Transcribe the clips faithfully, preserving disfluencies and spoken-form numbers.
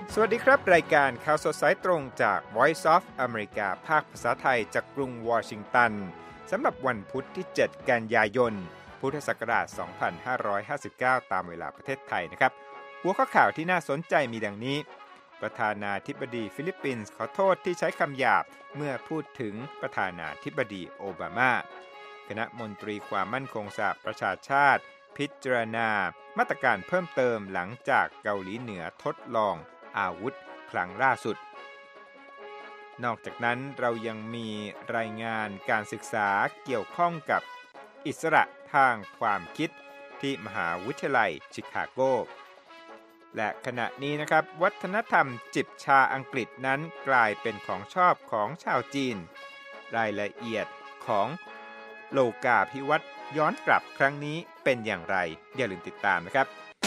สวัสดีครับรายการข่าวสดสายตรงจาก Voice of America ภาคภาษาไทยจากกรุงวอชิงตันสำหรับวันพุธที่เจ็ดกันยายนพุทธศักราชสองพันห้าร้อยห้าสิบเก้าตามเวลาประเทศไทยนะครับหัวข้อข่าวที่น่าสนใจมีดังนี้ประธานาธิบดีฟิลิปปินส์ขอโทษที่ใช้คำหยาบเมื่อพูดถึงประธานาธิบดีโอบามาคณะมนตรีความมั่นคงสหประชาชาติพิจารณามาตรการเพิ่มเติมหลังจากเกาหลีเหนือทดลองอาวุธครั้งล่าสุดนอกจากนั้นเรายังมีรายงานการศึกษาเกี่ยวข้องกับอิสระทางความคิดที่มหาวิทยาลัยชิคาโกและขณะนี้นะครับวัฒนธรรมจิบชาอังกฤษนั้นกลายเป็นของชอบของชาวจีนรายละเอียดของโลกาภิวัตน์ย้อนกลับครั้งนี้เป็นอย่างไรอย่าลืมติดตามนะครับ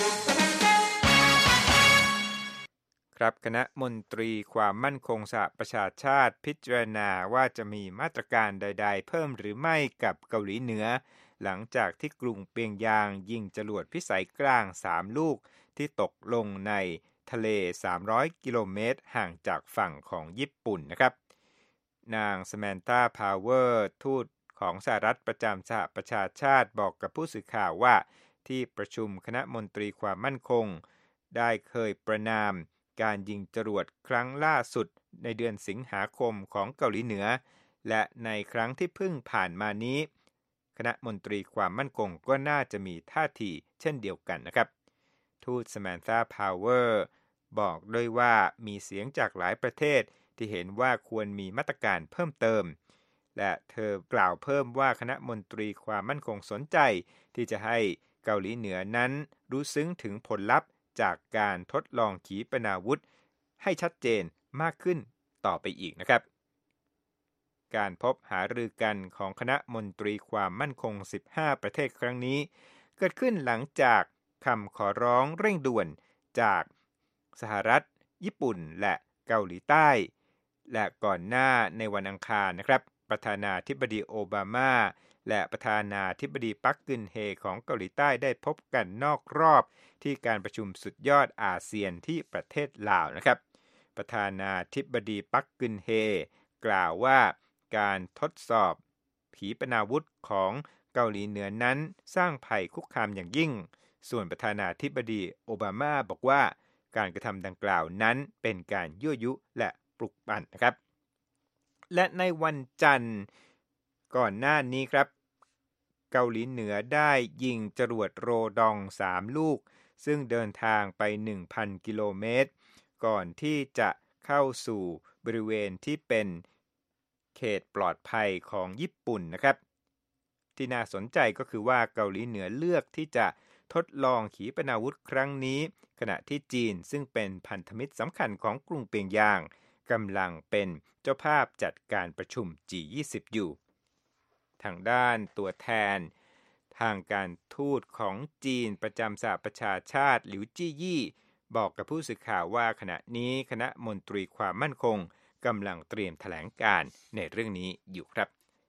ครับคณะมนตรีความมั่นคงสหประชาชาติพิจารณาว่าจะมีมาตรการใดๆเพิ่มหรือไม่กับเกาหลีเหนือหลังจากที่กรุงเปียงยางยิงจรวดพิสัยกลางสามลูกที่ตกลงในทะเลสามร้อยกิโลเมตรห่างจากฝั่งของญี่ปุ่นนะครับนางสแมนธาพาวเวอร์ทูตของสหรัฐประจำสหประชาชาติบอกกับผู้สื่อข่าวว่าที่ประชุมคณะมนตรีความมั่นคงได้เคยประณามการยิงจรวดครั้งล่าสุดในเดือนสิงหาคมของเกาหลีเหนือและในครั้งที่เพิ่งผ่านมานี้คณะมนตรีความมั่นคงก็น่าจะมีท่าทีเช่นเดียวกันนะครับทูตสแมนธาพาวเวอร์บอกด้วยว่ามีเสียงจากหลายประเทศที่เห็นว่าควรมีมาตรการเพิ่มเติมและเธอกล่าวเพิ่มว่าคณะมนตรีความมั่นคงสนใจที่จะให้เกาหลีเหนือนั้นรู้ซึ้งถึงผลลัพธ์จากการทดลองขีปนาวุธให้ชัดเจนมากขึ้นต่อไปอีกนะครับการพบหารือกันของคณะมนตรีความมั่นคงสิบห้าประเทศครั้งนี้เกิดขึ้นหลังจากคำขอร้องเร่งด่วนจากสหรัฐญี่ปุ่นและเกาหลีใต้และก่อนหน้าในวันอังคารนะครับประธานาธิบดีโอบามาและประธานาธิบดีปักกึนเฮของเกาหลีใต้ได้พบกันนอกรอบที่การประชุมสุดยอดอาเซียนที่ประเทศลาวนะครับประธานาธิบดีปักกึนเฮกล่าวว่าการทดสอบขีปนาวุธของเกาหลีเหนือนั้นสร้างภัยคุกคามอย่างยิ่งส่วนประธานาธิบดีโอบามาบอกว่าการกระทำดังกล่าวนั้นเป็นการยั่วยุและปลุกปั่นนะครับและในวันจันทร์ก่อนหน้านี้ครับเกาหลีเหนือได้ยิงจรวดโรดองสามลูกซึ่งเดินทางไป หนึ่งพัน กิโลเมตรก่อนที่จะเข้าสู่บริเวณที่เป็นเขตปลอดภัยของญี่ปุ่นนะครับที่น่าสนใจก็คือว่าเกาหลีเหนือเลือกที่จะทดลองขีปนาวุธครั้งนี้ขณะที่จีนซึ่งเป็นพันธมิตรสำคัญของกรุงเปียงยางกำลังเป็นเจ้าภาพจัดการประชุม จี ยี่สิบ อยู่ทางด้านตัวแทนทางการทูตของจีนประจำสหประชาชาติหลิวจี้ยี่บอกกับผู้สื่อข่าวว่าขณะนี้คณะมนตรีความมั่นคงกำลังเตรียมแถลงการในเรื่องนี้อยู่ครับ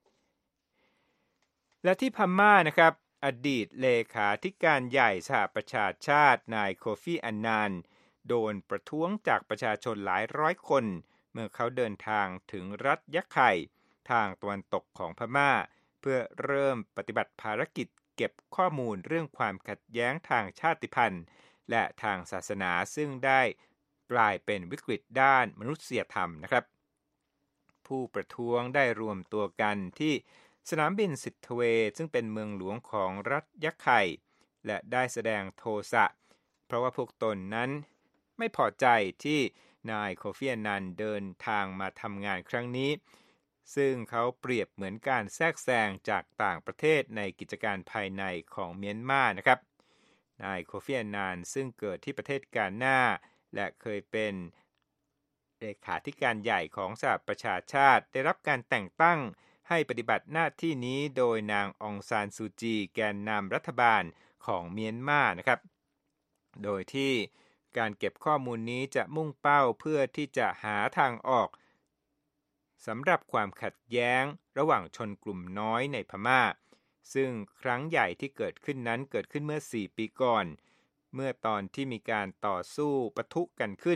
และที่พม่านะครับอดีตเลขาธิการใหญ่สหประชาชาตินายโคฟีอันนานโดนประท้วงจากประชาชนหลายร้อยคนเมื่อเขาเดินทางถึงรัฐยะไข่ทางตะวันตกของพม่าเพื่อเริ่มปฏิบัติภารกิจเก็บข้อมูลเรื่องความขัดแย้งทางชาติพันธุ์และทางศาสนาซึ่งได้กลายเป็นวิกฤตด้านมนุษยธรรมนะครับผู้ประท้วงได้รวมตัวกันที่สนามบินสิทธเวชซึ่งเป็นเมืองหลวงของรัฐยะไข่และได้แสดงโทสะเพราะว่าพวกตนนั้นไม่พอใจที่นายโคฟีอันนันเดินทางมาทำงานครั้งนี้ซึ่งเขาเปรียบเหมือนการแทรกแซงจากต่างประเทศในกิจการภายในของเมียนมานะครับนายโคฟีอันนันซึ่งเกิดที่ประเทศกานา และเคยเป็นเลขาธิการใหญ่ของสหประชาชาติได้รับการแต่งตั้งให้ปฏิบัติหน้าที่นี้โดยนางองซานซูจีแกนนำรัฐบาลของเมียนมานะครับโดยที่การเก็บข้อมูลนี้จะมุ่งเป้าเพื่อที่จะหาทางออกสำหรับความขัดแย้งระหว่างชนกลุ่มน้อยในพม่าซึ่งครั้งใหญ่ที่เกิดขึ้นนั้นเกิดขึ้นเมื่อสี่ปีก่อนเมื่อตอนที่มีการต่อสู้ปะทุกันขึ้น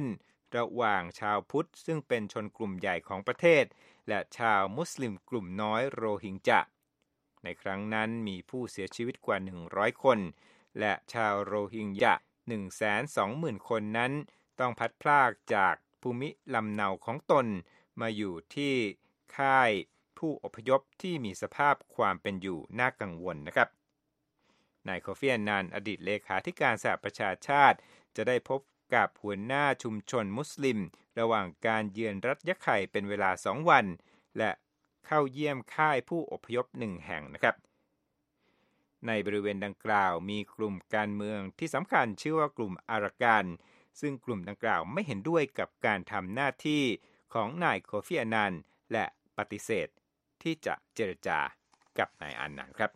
ระหว่างชาวพุทธซึ่งเป็นชนกลุ่มใหญ่ของประเทศและชาวมุสลิมกลุ่มน้อยโรฮิงญะในครั้งนั้นมีผู้เสียชีวิตกว่าหนึ่งร้อยคนและชาวโรฮิงญะ หนึ่งแสนสองหมื่น คนนั้นต้องพัดพรากจากภูมิลำเนาของตนมาอยู่ที่ค่ายผู้อพยพที่มีสภาพความเป็นอยู่น่ากังวลนะครับนายโคฟี อันนัน อดีตเลขาธิการสหประชาชาติจะได้พบกับหัวหน้าชุมชนมุสลิมระหว่างการเยือนรัฐยะไข่เป็นเวลาสองวันและเข้าเยี่ยมค่ายผู้อพยพหนึ่งแห่งนะครับในบริเวณดังกล่าวมีกลุ่มการเมืองที่สำคัญชื่อว่ากลุ่มอารากันซึ่งกลุ่มดังกล่าวไม่เห็นด้วยกับการทำหน้าที่ของนายโคฟี อันนันและปฏิเสธที่จะเจรจากับนายอันนันครับ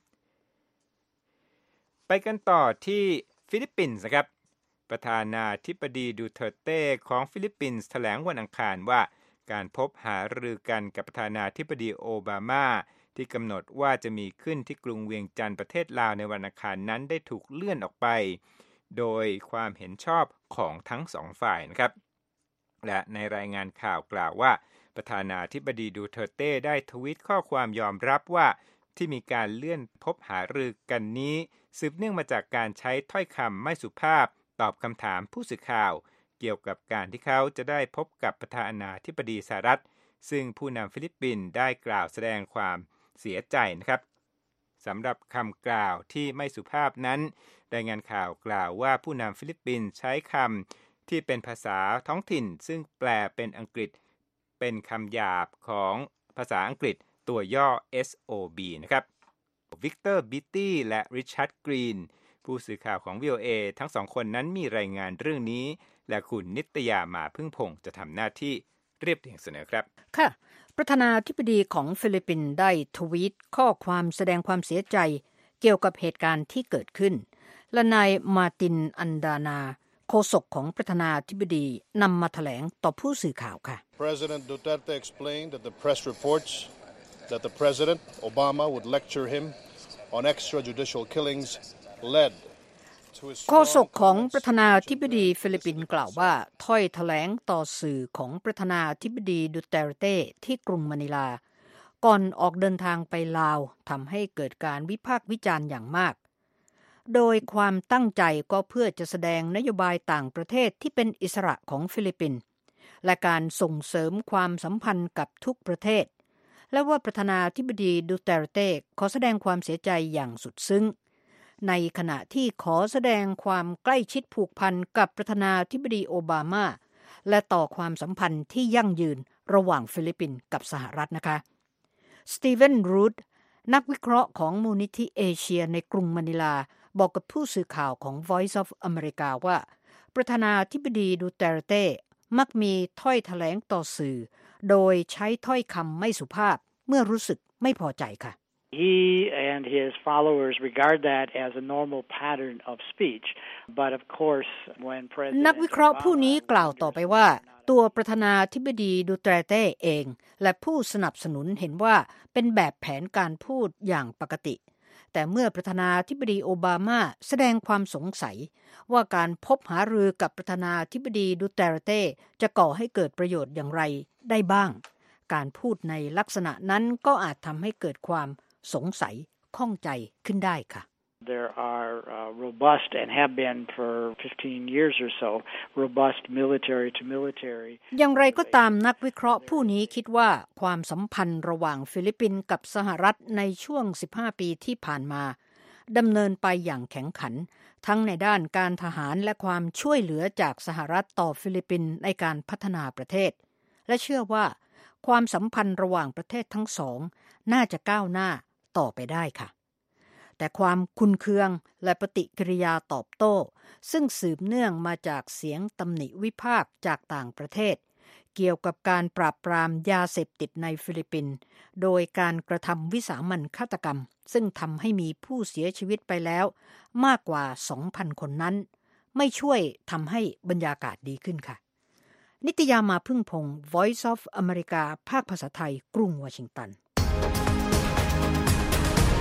ไปกันต่อที่ฟิลิปปินส์ครับประธานาธิบดีดูเทอร์เต้ของฟิลิปปินส์แถลงวันอังคารว่าการพบหารือกันกับประธานาธิบดีโอบามาที่กำหนดว่าจะมีขึ้นที่กรุงเวียงจันทร์ประเทศลาวในวันอังคารนั้นได้ถูกเลื่อนออกไปโดยความเห็นชอบของทั้งสองฝ่ายนะครับและในรายงานข่าวกล่าวว่าประธานาธิบดีดูเทอร์เต้ได้ทวีตข้อความยอมรับว่าที่มีการเลื่อนพบหารือกันนี้สืบเนื่องมาจากการใช้ถ้อยคำไม่สุภาพตอบคำถามผู้สื่อข่าวเกี่ยวกับการที่เขาจะได้พบกับประธานาธิบดีสหรัฐซึ่งผู้นำฟิลิปปินส์ได้กล่าวแสดงความเสียใจนะครับสำหรับคำกล่าวที่ไม่สุภาพนั้นรายงานข่าวกล่าวว่าผู้นำฟิลิปปินส์ใช้คำที่เป็นภาษาท้องถิ่นซึ่งแปลเป็นอังกฤษเป็นคำหยาบของภาษาอังกฤษตัวย่อ เอส โอ บี นะครับวิกเตอร์ บิตตี้และริชาร์ด กรีนผู้สื่อข่าวของ วี โอ เอ ทั้งสองคนนั้นมีรายงานเรื่องนี้และคุณนิตยามาพึ่งพงษ์จะทำหน้าที่เรียบเรียงเสนอครับค่ะประธานาธิบดีของฟิลิปปินส์ได้ทวีตข้อความแสดงความเสียใจเกี่ยวกับเหตุการณ์ที่เกิดขึ้นและนายมาร์ตินอันดานาโฆษกของประธานาธิบดีนำมาแถลงต่อผู้สื่อข่าวค่ะ President Duterte explained that the press reports that the President Obama would lecture him on extrajudicial killings ledโฆษกของประธานาธิบดีฟิลิปปินส์กล่าวว่าถ้อยแถลงต่อสื่อของประธานาธิบดีดูเตอร์เต้ที่กรุงมะนิลาก่อนออกเดินทางไปลาวทำให้เกิดการวิพากษ์วิจารณ์อย่างมากโดยความตั้งใจก็เพื่อจะแสดงนโยบายต่างประเทศที่เป็นอิสระของฟิลิปปินส์และการส่งเสริมความสัมพันธ์กับทุกประเทศและว่าประธานาธิบดีดูเตอร์เต้ขอแสดงความเสียใจอย่างสุดซึ้งในขณะที่ขอแสดงความใกล้ชิดผูกพันกับประธานาธิบดีโอบามาและต่อความสัมพันธ์ที่ยั่งยืนระหว่างฟิลิปปินส์กับสหรัฐนะคะสตีเวนรูดนักวิเคราะห์ของมูลนิธิเอเชียในกรุงมะนิลาบอกกับผู้สื่อข่าวของ Voice of America ว่าประธานาธิบดีดูเตอร์เต้มักมีถ้อยแถลงต่อสื่อโดยใช้ถ้อยคำไม่สุภาพเมื่อรู้สึกไม่พอใจค่ะ He and his followers regard that as a normal pattern of speech. But of course, when President นักวิเคราะห์ผู้นี้กล่าวต่อไปว่าตัวประธานาธิบดีดูเตอร์เต้เองและผู้สนับสนุนเห็นว่าเป็นแบบแผนการพูดอย่างปกติแต่เมื่อประธานาธิบดีโอบามาแสดงความสงสัยว่าการพบหารือกับประธานาธิบดีดูเตอร์เต้จะก่อให้เกิดประโยชน์อย่างไรได้บ้างการพูดในลักษณะนั้นก็อาจทำให้เกิดความสงสัยข้องใจขึ้นได้ค่ะ There are uh, robust and have been for fifteen years or so robust military to military อย่างไรก็ตามนักวิเคราะห์ผู้นี้คิดว่าความสัมพันธ์ระหว่างฟิลิปปินส์กับสหรัฐในช่วงสิบห้าปีที่ผ่านมาดำเนินไปอย่างแข็งขันทั้งในด้านการทหารและความช่วยเหลือจากสหรัฐต่อฟิลิปปินส์ในการพัฒนาประเทศและเชื่อว่าความสัมพันธ์ระหว่างประเทศทั้งสองน่าจะก้าวหน้าต่อไปได้ค่ะแต่ความคุนเคืองและปฏิกิริยาตอบโต้ซึ่งสืบเนื่องมาจากเสียงตำหนิวิพากษ์จากต่างประเทศเกี่ยวกับการปราบปรามยาเสพติดในฟิลิปปินส์โดยการกระทำวิสามัญฆาตกรรมซึ่งทำให้มีผู้เสียชีวิตไปแล้วมากกว่า สองพัน คนนั้นไม่ช่วยทำให้บรรยากาศดีขึ้นค่ะนิตยามาพึ่งพงษ์ Voice of America ภาคภาษาไทยกรุงวอชิงตัน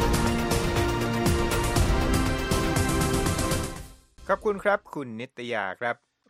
ขอบคุณครับคุณนิตยาครับ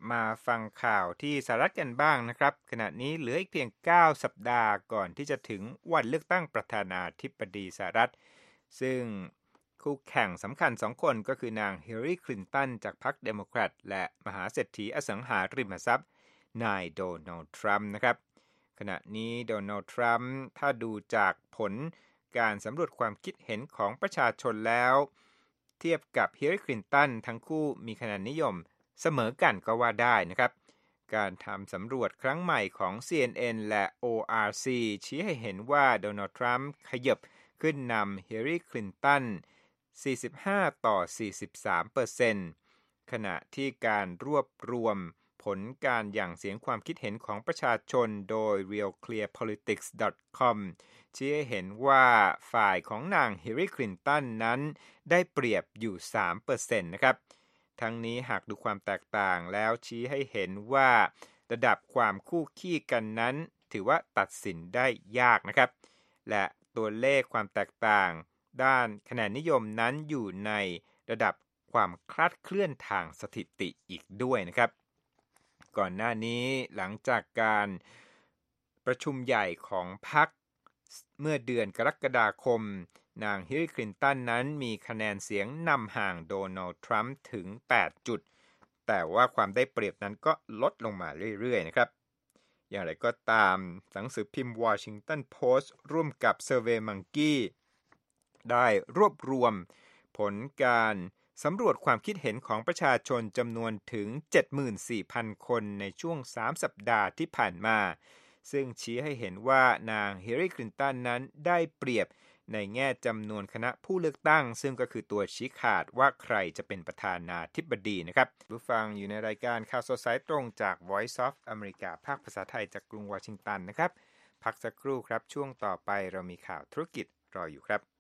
มาฟังข่าวที่สหรัฐกันบ้างนะครับขณะนี้เหลืออีกเพียงเก้าสัปดาห์ก่อนที่จะถึงวันเลือกตั้งประธานาธิบดีสหรัฐซึ่งคู่แข่งสำคัญสองคนก็คือนางฮิลลารีคลินตันจากพรรคเดโมแครตและมหาเศรษฐีอสังหาริมทรัพย์นายโดนัลด์ทรัมป์นะครับขณะนี้โดนัลด์ทรัมป์ถ้าดูจากผลการสำรวจความคิดเห็นของประชาชนแล้วเทียบกับฮิลลารีคลินตันทั้งคู่มีคะแนนนิยมเสมอกันก็ว่าได้นะครับการทำสำรวจครั้งใหม่ของ ซี เอ็น เอ็น และ โอ อาร์ ซี ชี้ให้เห็นว่าโดนัลด์ทรัมป์ขยับขึ้นนำฮิลลารีคลินตันสี่สิบห้าต่อสี่สิบสามเปอร์เซ็นต์ ขณะที่การรวบรวมผลการหยั่งเสียงความคิดเห็นของประชาชนโดย รียล เคลียร์ พอลิติกส์ ดอท คอม ชี้ให้เห็นว่าฝ่ายของนางฮิลลารีคลินตันนั้นได้เปรียบอยู่ สามเปอร์เซ็นต์ นะครับทั้งนี้หากดูความแตกต่างแล้วชี้ให้เห็นว่าระดับความคู่ขี้กันนั้นถือว่าตัดสินได้ยากนะครับและตัวเลขความแตกต่างด้านคะแนนนิยมนั้นอยู่ในระดับความคลาดเคลื่อนทางสถิติอีกด้วยนะครับก่อนหน้านี้หลังจากการประชุมใหญ่ของพรรคเมื่อเดือนกรกฎาคมนางฮิลลารีคลินตันนั้นมีคะแนนเสียงนำห่างโดนัลด์ทรัมป์ถึงแปดจุดแต่ว่าความได้เปรียบนั้นก็ลดลงมาเรื่อยๆนะครับอย่างไรก็ตามหนังสือพิมพ์ Washington Post ร่วมกับ SurveyMonkey ได้รวบรวมผลการสำรวจความคิดเห็นของประชาชนจำนวนถึง เจ็ดหมื่นสี่พัน คนในช่วงสามสัปดาห์ที่ผ่านมาซึ่งชี้ให้เห็นว่านางฮิลลารีคลินตันนั้นได้เปรียบในแง่จำนวนคณะผู้เลือกตั้งซึ่งก็คือตัวชี้ขาดว่าใครจะเป็นประธานาธิบดีนะครับผู้ฟังอยู่ในรายการข่าวสดสายตรงจาก Voice of America ภาคภาษาไทยจากกรุงวอชิงตันนะครับพักสักครู่ครับช่วงต่อไปเรามีข่าวธุรกิจรออยู่ครับ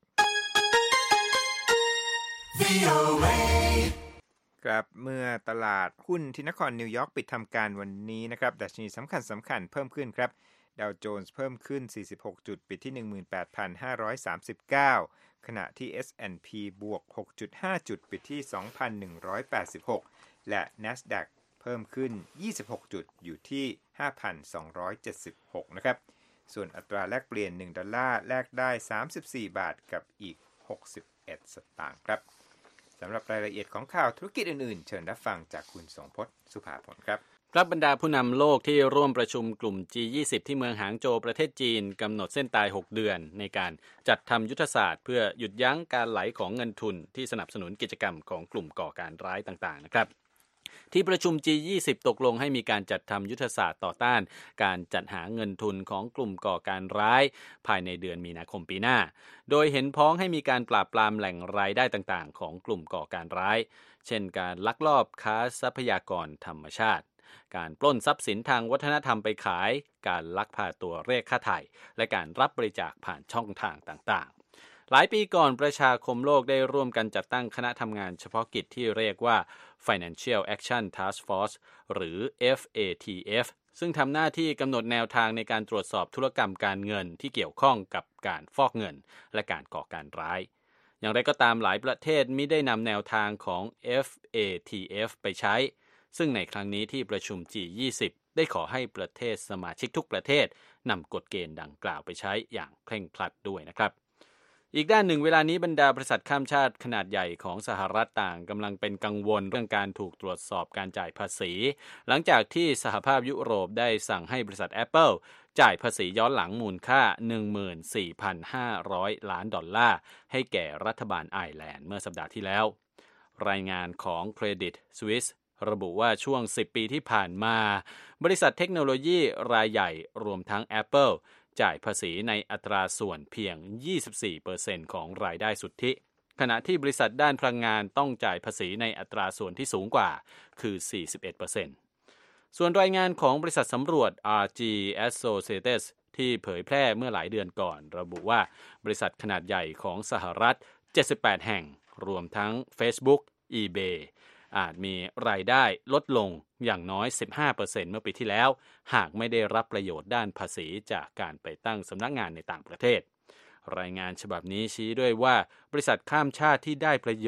ครับเมื่อตลาดหุ้นที่นครนิวยอร์กปิดทำการวันนี้นะครับดัชนีสำคัญสำคัญเพิ่มขึ้นครับดาวโจนส์เพิ่มขึ้นสี่สิบหกจุดปิดที่ หนึ่งหมื่นแปดพันห้าร้อยสามสิบเก้า ขณะที่ เอส แอนด์ พี บวก หกจุดห้า จุดปิดที่ สองพันหนึ่งร้อยแปดสิบหก และ NASDAQ เพิ่มขึ้นยี่สิบหกจุดอยู่ที่ ห้าพันสองร้อยเจ็ดสิบหก นะครับส่วนอัตราแลกเปลี่ยนหนึ่งดอลลาร์แลกได้สามสิบสี่บาทกับอีกหกสิบเอ็ดสตางค์ครับสำหรับรายละเอียดของข่าวธุรกิจอื่นๆเชิญรับฟังจากคุณสงพจน์สุภาผลครับครับบรรดาผู้นำโลกที่ร่วมประชุมกลุ่ม จี ยี่สิบ ที่เมืองหางโจวประเทศจีนกำหนดเส้นตายหกเดือนในการจัดทำยุทธศาสตร์เพื่อหยุดยั้งการไหลของเงินทุนที่สนับสนุนกิจกรรมของกลุ่มก่อการร้ายต่างๆนะครับที่ประชุม จี ยี่สิบ ตกลงให้มีการจัดทำยุทธศาสตร์ต่อต้านการจัดหาเงินทุนของกลุ่มก่อการร้ายภายในเดือนมีนาคมปีหน้าโดยเห็นพ้องให้มีการปราบปรามแหล่งรายได้ต่างๆของกลุ่มก่อการร้ายเช่นการลักลอบค้าทรัพยากรธรรมชาติการปล้นทรัพย์สินทางวัฒนธรรมไปขายการลักพาตัวเรียกค่าไถ่และการรับบริจาคผ่านช่องทางต่างๆหลายปีก่อนประชาคมโลกได้ร่วมกันจัดตั้งคณะทำงานเฉพาะกิจที่เรียกว่า Financial Action Task Force หรือ เอฟ เอ ที เอฟ ซึ่งทำหน้าที่กำหนดแนวทางในการตรวจสอบธุรกรรมการเงินที่เกี่ยวข้องกับการฟอกเงินและการก่อการร้ายอย่างไรก็ตามหลายประเทศมิได้นำแนวทางของ เอฟ เอ ที เอฟ ไปใช้ซึ่งในครั้งนี้ที่ประชุม จี ยี่สิบ ได้ขอให้ประเทศสมาชิกทุกประเทศนำกฎเกณฑ์ดังกล่าวไปใช้อย่างเคร่งครัดด้วยนะครับอีกด้านหนึ่งเวลานี้บรรดาบริษัทข้ามชาติขนาดใหญ่ของสหรัฐต่างกำลังเป็นกังวลเรื่องการถูกตรวจสอบการจ่ายภาษีหลังจากที่สหภาพยุโรปได้สั่งให้บริษัท Apple จ่ายภาษีย้อนหลังมูลค่า หนึ่งหมื่นสี่พันห้าร้อย ล้านดอลลาร์ให้แก่รัฐบาลไอร์แลนด์เมื่อสัปดาห์ที่แล้วรายงานของ Credit Suisse ระบุว่าช่วงสิบปีที่ผ่านมาบริษัทเทคโนโลยีรายใหญ่รวมทั้ง Apple จ่ายภาษีในอัตราส่วนเพียง ยี่สิบสี่เปอร์เซ็นต์ ของรายได้สุทธิขณะที่บริษัทด้านพลังงานต้องจ่ายภาษีในอัตราส่วนที่สูงกว่าคือ สี่สิบเอ็ดเปอร์เซ็นต์ ส่วนรายงานของบริษัทสำรวจ อาร์ จี Associates ที่เผยแพร่เมื่อหลายเดือนก่อนระบุว่าบริษัทขนาดใหญ่ของสหรัฐเจ็ดสิบแปดแห่งรวมทั้ง Facebook eBay อาจมีรายได้ลดลงอย่างน้อย สิบห้าเปอร์เซ็นต์ เมื่อปีที่แล้วหากไม่ได้รับประโยชน์ด้านภาษีจากการไปตั้งสำนักงานในต่างประเทศรายงานฉบับนี้ชี้ด้วยว่าบริษัทข้ามชาติที่ได้ประโยชน์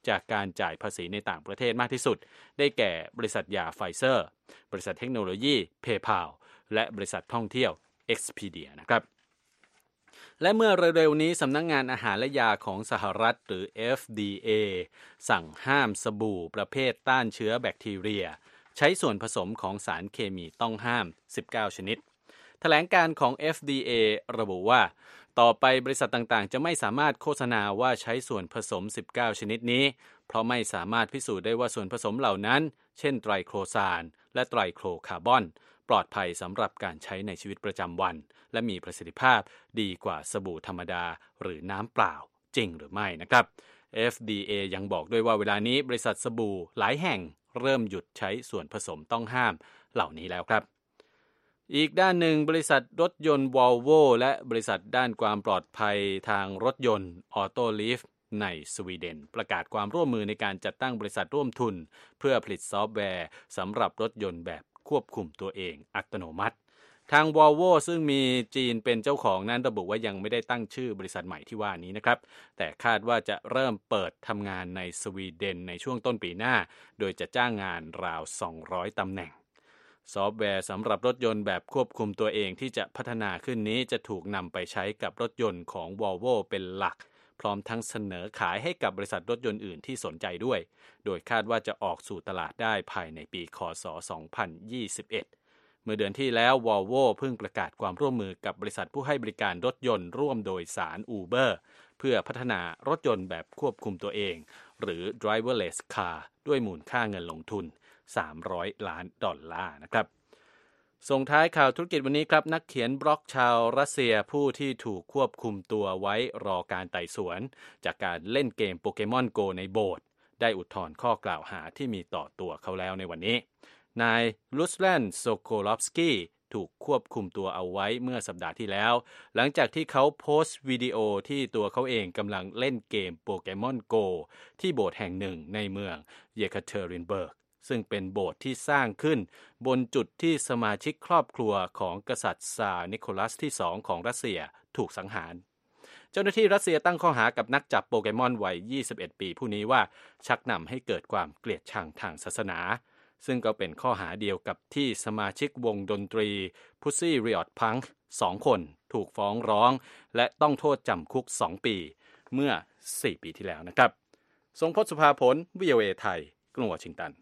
จากการจ่ายภาษีในต่างประเทศมากที่สุดได้แก่บริษัทยาไฟเซอร์บริษัทเทคโนโลยี PayPal และบริษัทท่องเที่ยว Expedia นะครับและเมื่อเร็วๆนี้สำนักงานอาหารและยาของสหรัฐหรือ เอฟ ดี เอ สั่งห้ามสบู่ประเภทต้านเชื้อแบคทีเรียใช้ส่วนผสมของสารเคมีต้องห้ามสิบเก้าชนิดแถลงการของ เอฟ ดี เอ ระบุว่าต่อไปบริษัทต่างๆจะไม่สามารถโฆษณาว่าใช้ส่วนผสมสิบเก้าชนิดนี้เพราะไม่สามารถพิสูจน์ได้ว่าส่วนผสมเหล่านั้นเช่นไตรโครซานและไตรโครคาร์บอนปลอดภัยสำหรับการใช้ในชีวิตประจำวันและมีประสิทธิภาพดีกว่าสบู่ธรรมดาหรือน้ำเปล่าจริงหรือไม่นะครับ เอฟ ดี เอ ยังบอกด้วยว่าเวลานี้บริษัทสบู่หลายแห่งเริ่มหยุดใช้ส่วนผสมต้องห้ามเหล่านี้แล้วครับอีกด้านหนึ่งบริษัทรถยนต์ Volvo และบริษัทด้านความปลอดภัยทางรถยนต์ Autoliv ในสวีเดนประกาศความร่วมมือในการจัดตั้งบริษัทร่วมทุนเพื่อผลิตซอฟต์แวร์สำหรับรถยนต์แบบควบคุมตัวเองอัตโนมัติทาง Volvo ซึ่งมีจีนเป็นเจ้าของนั้นระบุว่ายังไม่ได้ตั้งชื่อบริษัทใหม่ที่ว่านี้นะครับแต่คาดว่าจะเริ่มเปิดทำงานในสวีเดนในช่วงต้นปีหน้าโดยจะจ้างงานราวสองร้อยตำแหน่งซอฟต์แวร์สำหรับรถยนต์แบบควบคุมตัวเองที่จะพัฒนาขึ้นนี้จะถูกนำไปใช้กับรถยนต์ของ Volvo เป็นหลักพร้อมทั้งเสนอขายให้กับบริษัทรถยนต์อื่นที่สนใจด้วยโดยคาดว่าจะออกสู่ตลาดได้ภายในปีค.ศ. สองพันยี่สิบเอ็ดเมื่อเดือนที่แล้ว Volvo เพิ่งประกาศความร่วมมือกับบริษัทผู้ให้บริการรถยนต์ร่วมโดยสาร Uber เพื่อพัฒนารถยนต์แบบควบคุมตัวเองหรือ driverless car ด้วยมูลค่าเงินลงทุนสามร้อยล้านดอลลาร์นะครับส่งท้ายข่าวธุรกิจวันนี้ครับนักเขียนบล็อกชาวรัสเซียผู้ที่ถูกควบคุมตัวไว้รอการไต่สวนจากการเล่นเกมโปเกมอนโกในโบสถ์ได้อุทธรณ์ข้อกล่าวหาที่มีต่อตัวเขาแล้วในวันนี้นายลุสแลนโซโคลอฟสกี้ถูกควบคุมตัวเอาไว้เมื่อสัปดาห์ที่แล้วหลังจากที่เขาโพสต์วิดีโอที่ตัวเขาเองกำลังเล่นเกมโปเกมอนโกที่โบสถ์แห่งหนึ่งในเมืองเยคาเทรินเบิร์กซึ่งเป็นโบสถ์ที่สร้างขึ้นบนจุดที่สมาชิกครอบครัวของกษัตริย์ซาร์นิโคลัสที่สองของรัสเซียถูกสังหารเจ้าหน้าที่รัสเซียตั้งข้อหากับนักจับโปเกมอนวัยยี่สิบเอ็ดปีผู้นี้ว่าชักนำให้เกิดความเกลียดชังทางศาสนาซึ่งก็เป็นข้อหาเดียวกับที่สมาชิกวงดนตรี Pussy Riot Punk สองคนถูกฟ้องร้องและต้องโทษจำคุกสองปีเมื่อสี่ปีที่แล้วนะครับทรงพจน์สุภาผล วี โอ เอ ไทยกรุงวอชิงตัน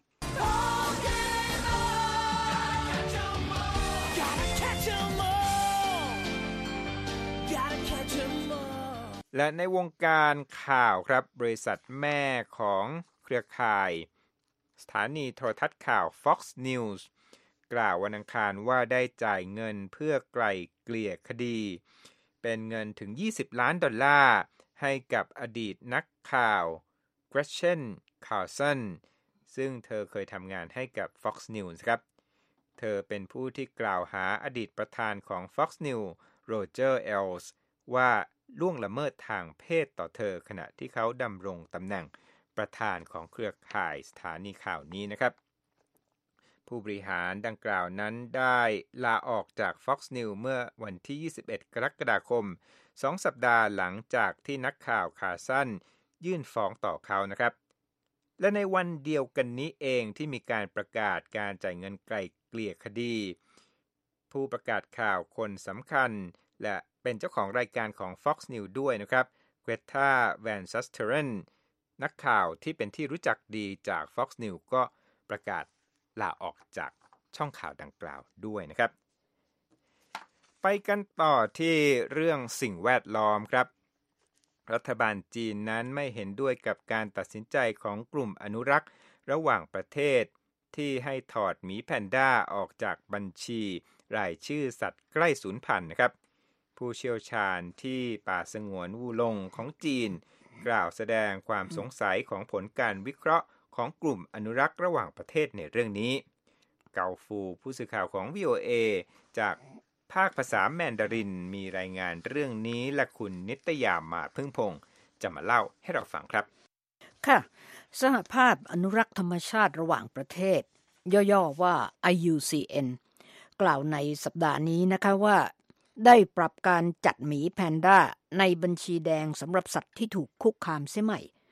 และในวงการข่าวครับบริษัทแม่ของเครือข่ายสถานีโทรทัศน์ข่าว Fox News กล่าววันอังคารว่าได้จ่ายเงินเพื่อไกล่เกลี่ยคดีเป็นเงินถึงยี่สิบล้านดอลลาร์ให้กับอดีตนักข่าว Gretchen Carlson ซึ่งเธอเคยทำงานให้กับ Fox News ครับเธอเป็นผู้ที่กล่าวหาอดีตประธานของ Fox News โรเจอร์ เอลส์ว่าล่วงละเมิดทางเพศต่อเธอขณะที่เขาดำรงตำแหน่งประธานของเครือข่ายสถานีข่าวนี้นะครับผู้บริหารดังกล่าวนั้นได้ลาออกจาก Fox News เมื่อวันที่ยี่สิบเอ็ดกรกฎาคมสองสัปดาห์หลังจากที่นักข่าวคาร์สันยื่นฟ้องต่อเขานะครับและในวันเดียวกันนี้เองที่มีการประกาศการจ่ายเงินไกล่เกลี่ยคดีผู้ประกาศข่าวคนสำคัญและเป็นเจ้าของรายการของ Fox News ด้วยนะครับเกรตา แวนซัสเทเรนนักข่าวที่เป็นที่รู้จักดีจาก Fox News ก็ประกาศลาออกจากช่องข่าวดังกล่าวด้วยนะครับไปกันต่อที่เรื่องสิ่งแวดล้อมครับรัฐบาลจีนนั้นไม่เห็นด้วยกับการตัดสินใจของกลุ่มอนุรักษ์ระหว่างประเทศที่ให้ถอดหมีแพนด้าออกจากบัญชีรายชื่อสัตว์ใกล้สูญพันธุ์นะครับผู้เชี่ยวชาญที่ป่าสงวนวูหลงของจีนกล่าวแสดงความสงสัยของผลการวิเคราะห์ของกลุ่มอนุรักษ์ระหว่างประเทศในเรื่องนี้เกาฟูผู้สื่อข่าวของ วี โอ เอ จากภาคภาษาแมนดารินมีรายงานเรื่องนี้และคุณนิตยามาพึ่งพงษ์จะมาเล่าให้เราฟังครับค่ะสหภาพอนุรักษ์ธรรมชาติระหว่างประเทศย่อๆว่า ไอ ยู ซี เอ็น กล่าวในสัปดาห์นี้นะคะว่าได้ปรับการจัดหมีแพนด้าในบัญชีแดงสำหรับสัตว์ที่ถูกคุกคามเสียใหม่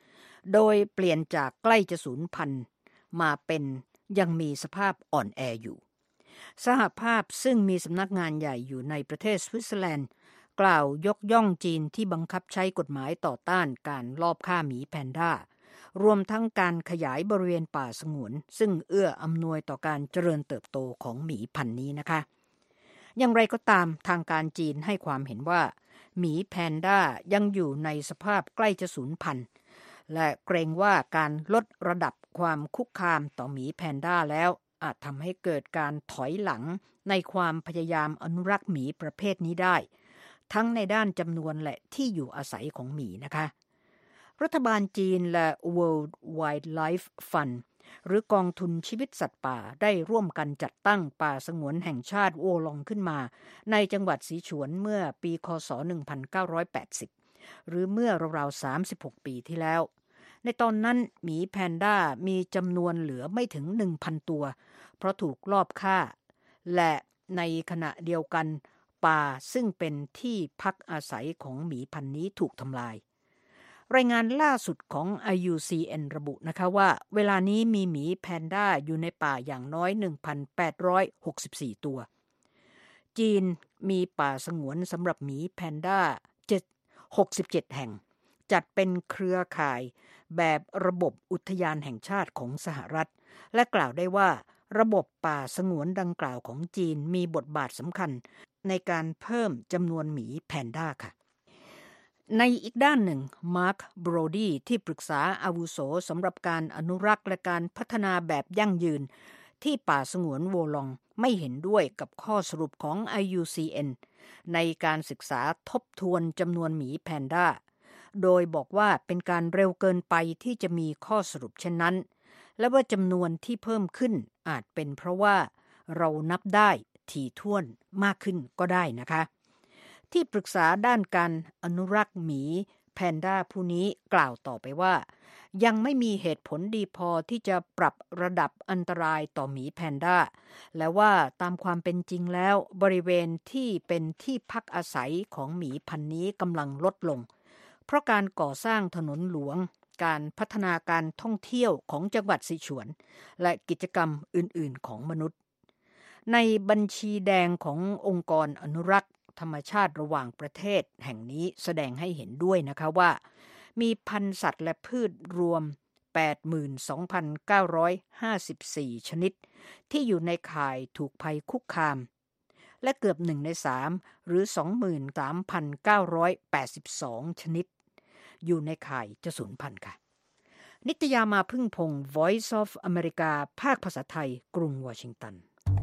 โดยเปลี่ยนจากใกล้จะสูญพันธุ์มาเป็นยังมีสภาพอ่อนแออยู่สหภาพซึ่งมีสำนักงานใหญ่อยู่ในประเทศสวิตเซอร์แลนด์กล่าวยกย่องจีนที่บังคับใช้กฎหมายต่อต้านการลอบฆ่าหมีแพนด้ารวมทั้งการขยายบริเวณป่าสงวนซึ่งเอื้ออำนวยต่อการเจริญเติบโตของหมีพันธุ์นี้นะคะอย่างไรก็ตามทางการจีนให้ความเห็นว่าหมีแพนด้ายังอยู่ในสภาพใกล้จะสูญพันธุ์และเกรงว่าการลดระดับความคุกคามต่อหมีแพนด้าแล้วอาจทำให้เกิดการถอยหลังในความพยายามอนุรักษ์หมีประเภทนี้ได้ทั้งในด้านจำนวนและที่อยู่อาศัยของหมีนะคะรัฐบาลจีนและ World Wildlife Fund หรือกองทุนชีวิตสัตว์ป่าได้ร่วมกันจัดตั้งป่าสงวนแห่งชาติโวลองขึ้นมาในจังหวัดสีฉวนเมื่อปีคศหนึ่งพันเก้าร้อยแปดสิบหรือเมื่อราวๆสามสิบหกปีที่แล้วในตอนนั้นหมีแพนด้ามีจำนวนเหลือไม่ถึง หนึ่งพัน ตัวเพราะถูกลอบฆ่าและในขณะเดียวกันป่าซึ่งเป็นที่พักอาศัยของหมีพันธุ์นี้ถูกทำลายรายงานล่าสุดของ ไอ ยู ซี เอ็น ระบุนะคะว่าเวลานี้มีหมีแพนด้าอยู่ในป่าอย่างน้อย หนึ่งพันแปดร้อยหกสิบสี่ ตัวจีนมีป่าสงวนสำหรับหมีแพนด้าหกสิบเจ็ดแห่งจัดเป็นเครือข่ายแบบระบบอุทยานแห่งชาติของสหรัฐและกล่าวได้ว่าระบบป่าสงวนดังกล่าวของจีนมีบทบาทสำคัญในการเพิ่มจำนวนหมีแพนด้าค่ะในอีกด้านหนึ่งมาร์คโบรดี้ที่ปรึกษาอาวุโสสำหรับการอนุรักษ์และการพัฒนาแบบยั่งยืนที่ป่าสงวนโวลองไม่เห็นด้วยกับข้อสรุปของ ไอ ยู ซี เอ็น ในการศึกษาทบทวนจำนวนหมีแพนด้าโดยบอกว่าเป็นการเร็วเกินไปที่จะมีข้อสรุปเช่นนั้นและว่าจำนวนที่เพิ่มขึ้นอาจเป็นเพราะว่าเรานับได้ถี่ถ้วนมากขึ้นก็ได้นะคะที่ปรึกษาด้านการอนุรักษ์หมีแพนด้าผู้นี้กล่าวต่อไปว่ายังไม่มีเหตุผลดีพอที่จะปรับระดับอันตรายต่อหมีแพนด้าและว่าตามความเป็นจริงแล้วบริเวณที่เป็นที่พักอาศัยของหมีพันธุ์นี้กำลังลดลงเพราะการก่อสร้างถนนหลวงการพัฒนาการท่องเที่ยวของจังหวัดสิฉวนและกิจกรรมอื่นๆของมนุษย์ในบัญชีแดงขององค์กรอนุรักษ์ธรรมชาติระหว่างประเทศแห่งนี้แสดงให้เห็นด้วยนะคะว่ามีพันธุ์สัตว์และพืชรวม แปดหมื่นสองพันเก้าร้อยห้าสิบสี่ ชนิดที่อยู่ในข่ายถูกภัยคุกคามและเกือบหนึ่งในสามหรือ สองหมื่นสามพันเก้าร้อยแปดสิบสอง ชนิดอยู่ในข่ายจะสูญพันธุ์ค่ะนิตยามาพึ่งพงศ์ Voice of America ภาคภาษาไทยกรุงวอชิงตัน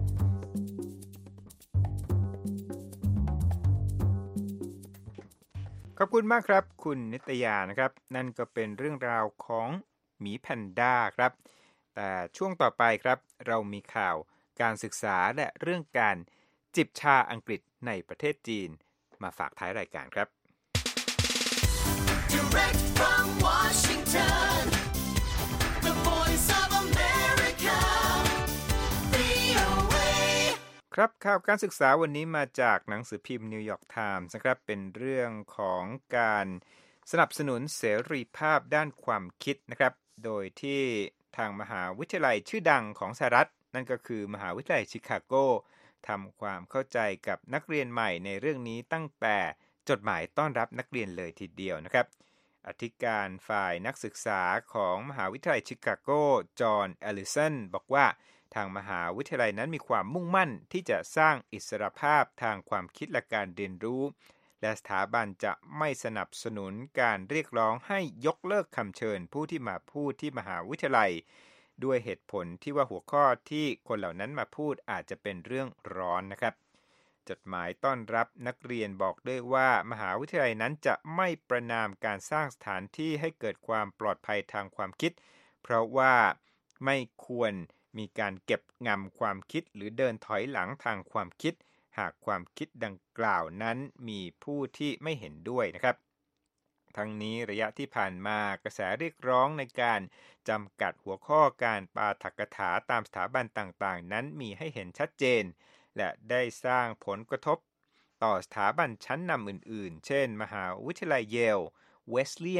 ขอบคุณมากครับคุณนิตยานะครับนั่นก็เป็นเรื่องราวของหมีแพนด้าครับแต่ช่วงต่อไปครับเรามีข่าวการศึกษาและเรื่องการจิบชาอังกฤษในประเทศจีนมาฝากท้ายรายการครับ Direct from Washington, the Voice of America, วี โอ เอ ครับข่าวการศึกษาวันนี้มาจากหนังสือพิมพ์นิวยอร์กไทมส์นะครับเป็นเรื่องของการสนับสนุนเสรีภาพด้านความคิดนะครับโดยที่ทางมหาวิทยาลัยชื่อดังของสหรัฐนั่นก็คือมหาวิทยาลัยชิคาโกทำความเข้าใจกับนักเรียนใหม่ในเรื่องนี้ตั้งแต่จดหมายต้อนรับนักเรียนเลยทีเดียวนะครับอธิการฝ่ายนักศึกษาของมหาวิทยาลัยชิคาโกจอห์น เอลลิสันบอกว่าทางมหาวิทยาลัยนั้นมีความมุ่งมั่นที่จะสร้างอิสรภาพทางความคิดและการเรียนรู้และสถาบันจะไม่สนับสนุนการเรียกร้องให้ยกเลิกคำเชิญผู้ที่มาพูดที่มหาวิทยาลัยด้วยเหตุผลที่ว่าหัวข้อที่คนเหล่านั้นมาพูดอาจจะเป็นเรื่องร้อนนะครับจดหมายต้อนรับนักเรียนบอกด้วยว่ามหาวิทยาลัยนั้นจะไม่ประณามการสร้างสถานที่ให้เกิดความปลอดภัยทางความคิดเพราะว่าไม่ควรมีการเก็บงำความคิดหรือเดินถอยหลังทางความคิดหากความคิดดังกล่าวนั้นมีผู้ที่ไม่เห็นด้วยนะครับทั้งนี้ระยะที่ผ่านมากระแสเรียกร้องในการจำกัดหัวข้อการปาฐกถาตามสถาบันต่างๆนั้นมีให้เห็นชัดเจนและได้สร้างผลกระทบต่อสถาบันชั้นนำอื่นๆเช่นมหาวิทยาลัยเยล เวสเลย์น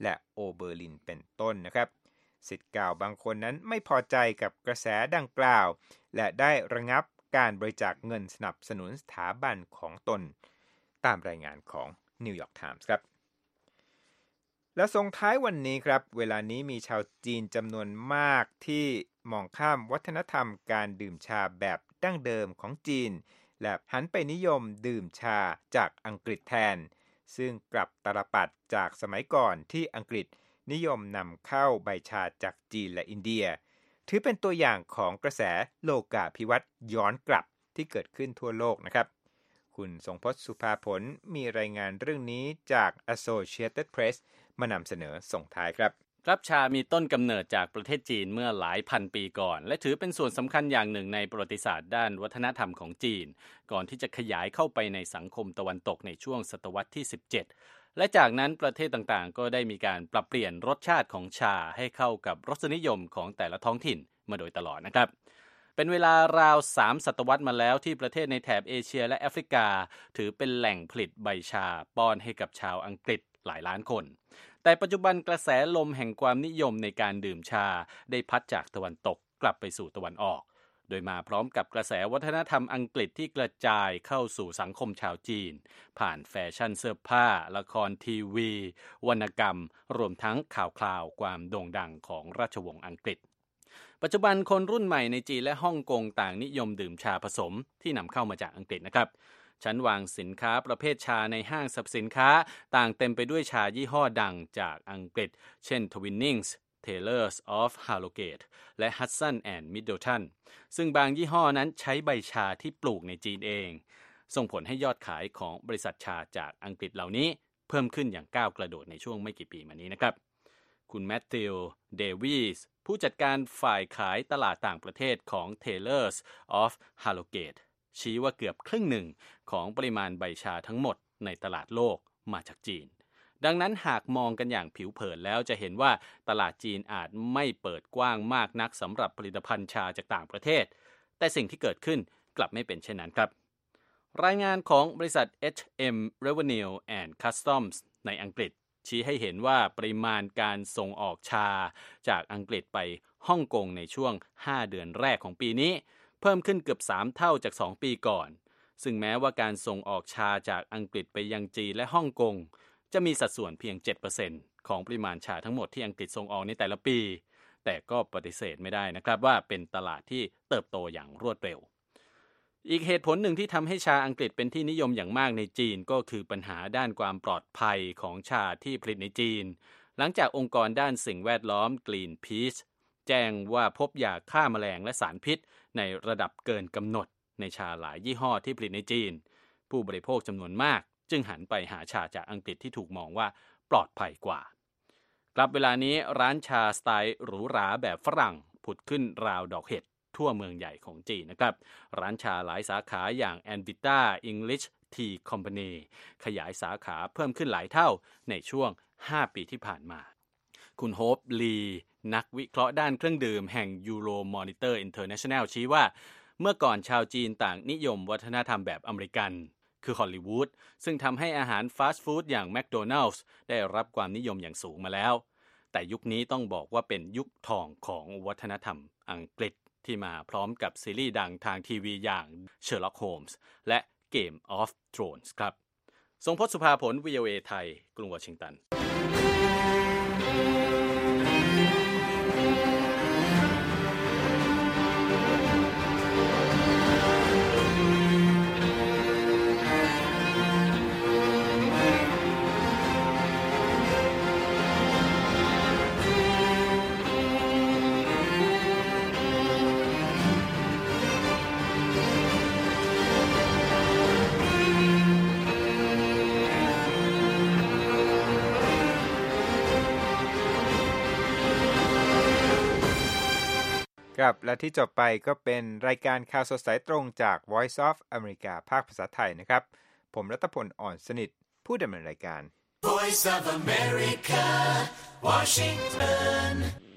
และโอเบอร์ลินเป็นต้นนะครับศิษย์เก่าบางคนนั้นไม่พอใจกับกระแสดังกล่าวและได้ระงับการบริจาคเงินสนับสนุนสถาบันของตนตามรายงานของ New York Times ครับและส่งท้ายวันนี้ครับเวลานี้มีชาวจีนจำนวนมากที่มองข้ามวัฒนธรรมการดื่มชาแบบดั้งเดิมของจีนและหันไปนิยมดื่มชาจากอังกฤษแทนซึ่งกลับตาลปัดจากสมัยก่อนที่อังกฤษนิยมนำเข้าใบชาจากจีนและอินเดียถือเป็นตัวอย่างของกระแสโลกาภิวัตน์ย้อนกลับที่เกิดขึ้นทั่วโลกนะครับคุณทรงพจน์สุภาผลมีรายงานเรื่องนี้จาก Associated Press มานำเสนอส่งท้ายครับครับชามีต้นกำเนิดจากประเทศจีนเมื่อหลายพันปีก่อนและถือเป็นส่วนสำคัญอย่างหนึ่งในประวัติศาสตร์ด้านวัฒนธรรมของจีนก่อนที่จะขยายเข้าไปในสังคมตะวันตกในช่วงศตวรรษที่สิบเจ็ดและจากนั้นประเทศต่างๆก็ได้มีการปรับเปลี่ยนรสชาติของชาให้เข้ากับรสนิยมของแต่ละท้องถิ่นมาโดยตลอดนะครับเป็นเวลาราวสามศตวรรษมาแล้วที่ประเทศในแถบเอเชียและแอฟริกาถือเป็นแหล่งผลิตใบชาป้อนให้กับชาวอังกฤษหลายล้านคนแต่ปัจจุบันกระแสลมแห่งความนิยมในการดื่มชาได้พัดจากตะวันตกกลับไปสู่ตะวันออกโดยมาพร้อมกับกระแสวัฒนธรรมอังกฤษที่กระจายเข้าสู่สังคมชาวจีนผ่านแฟชั่นเสื้อผ้าละครทีวีวรรณกรรมรวมทั้งข่าวคราวความโด่งดังของราชวงศ์อังกฤษปัจจุบันคนรุ่นใหม่ในจีนและฮ่องกงต่างนิยมดื่มชาผสมที่นำเข้ามาจากอังกฤษนะครับชั้นวางสินค้าประเภทชาในห้างสรรพสินค้าต่างเต็มไปด้วยชายี่ห้อดังจากอังกฤษเช่น Twinings Taylors of Harrogate และ Hudson and Middleton ซึ่งบางยี่ห้อนั้นใช้ใบชาที่ปลูกในจีนเองส่งผลให้ยอดขายของบริษัทชาจากอังกฤษเหล่านี้เพิ่มขึ้นอย่างก้าวกระโดดในช่วงไม่กี่ปีมานี้นะครับคุณแมทธิวเดวิสผู้จัดการฝ่ายขายตลาดต่างประเทศของ Taylors of Harrogate ชี้ว่าเกือบครึ่งหนึ่งของปริมาณใบชาทั้งหมดในตลาดโลกมาจากจีนดังนั้นหากมองกันอย่างผิวเผินแล้วจะเห็นว่าตลาดจีนอาจไม่เปิดกว้างมากนักสำหรับผลิตภัณฑ์ชาจากต่างประเทศแต่สิ่งที่เกิดขึ้นกลับไม่เป็นเช่นนั้นครับรายงานของบริษัท เอช เอ็ม Revenue and Customs ในอังกฤษชี้ให้เห็นว่าปริมาณการส่งออกชาจากอังกฤษไปฮ่องกงในช่วงห้าเดือนแรกของปีนี้เพิ่มขึ้นเกือบสามเท่าจากสองปีก่อนซึ่งแม้ว่าการส่งออกชาจากอังกฤษไปยังจีนและฮ่องกงจะมีสัดส่วนเพียง เจ็ดเปอร์เซ็นต์ ของปริมาณชาทั้งหมดที่อังกฤษส่งออกในแต่ละปีแต่ก็ปฏิเสธไม่ได้นะครับว่าเป็นตลาดที่เติบโตอย่างรวดเร็วอีกเหตุผลหนึ่งที่ทำให้ชาอังกฤษเป็นที่นิยมอย่างมากในจีนก็คือปัญหาด้านความปลอดภัยของชาที่ผลิตในจีนหลังจากองค์กรด้านสิ่งแวดล้อม Greenpeace แจ้งว่าพบยาฆ่าแมลงและสารพิษในระดับเกินกำหนดในชาหลายยี่ห้อที่ผลิตในจีนผู้บริโภคจำนวนมากจึงหันไปหาชาจากอังกฤษที่ถูกมองว่าปลอดภัยกว่ากลับเวลานี้ร้านชาสไตล์หรูหราแบบฝรั่งผุดขึ้นราวดอกเห็ดทั่วเมืองใหญ่ของจีนนะครับร้านชาหลายสาขาอย่าง Anvita English Tea Company ขยายสาขาเพิ่มขึ้นหลายเท่าในช่วงห้าปีที่ผ่านมาคุณโฮปลีนักวิเคราะห์ด้านเครื่องดื่มแห่ง Euro Monitor International ชี้ว่าเมื่อก่อนชาวจีนต่างนิยมวัฒนธรรมแบบอเมริกันคือฮอลลีวูดซึ่งทำให้อาหารฟาสต์ฟู้ดอย่างแมคโดนัลด์ได้รับความนิยมอย่างสูงมาแล้วแต่ยุคนี้ต้องบอกว่าเป็นยุคทองของวัฒนธรรมอังกฤษที่มาพร้อมกับซีรีส์ดังทางทีวีอย่าง Sherlock Holmes และ Game of Thrones ครับทรงพจน์สุภาผล วี โอ เอ ไทยกรุงวอชิงตันครับและที่จบไปก็เป็นรายการข่าวสดสายตรงจาก Voice of America ภาคภาษาไทยนะครับผมรัตพลอ่อนสนิทผู้ดำเนินรายการ Voice of America Washington